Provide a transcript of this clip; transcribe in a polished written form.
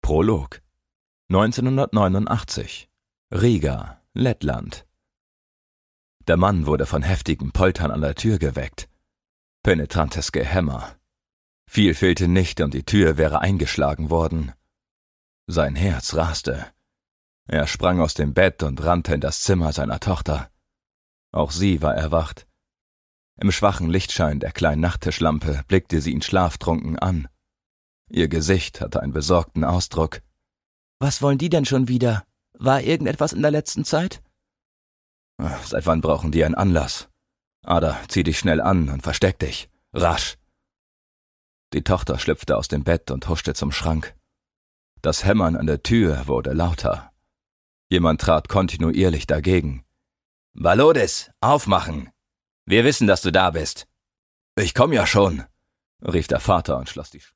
Prolog 1989 Riga, Lettland. Der Mann wurde von heftigem Poltern an der Tür geweckt. Penetrantes Gehämmer. Viel fehlte nicht und die Tür wäre eingeschlagen worden. Sein Herz raste. Er sprang aus dem Bett und rannte in das Zimmer seiner Tochter. Auch sie war erwacht. Im schwachen Lichtschein der kleinen Nachttischlampe blickte sie ihn schlaftrunken an. Ihr Gesicht hatte einen besorgten Ausdruck. »Was wollen die denn schon wieder? War irgendetwas in der letzten Zeit?« »Seit wann brauchen die einen Anlass? Ada, zieh dich schnell an und versteck dich. Rasch!« Die Tochter schlüpfte aus dem Bett und huschte zum Schrank. Das Hämmern an der Tür wurde lauter. Jemand trat kontinuierlich dagegen. »Valodis, aufmachen! Wir wissen, dass du da bist.« »Ich komm ja schon«, rief der Vater und schloss die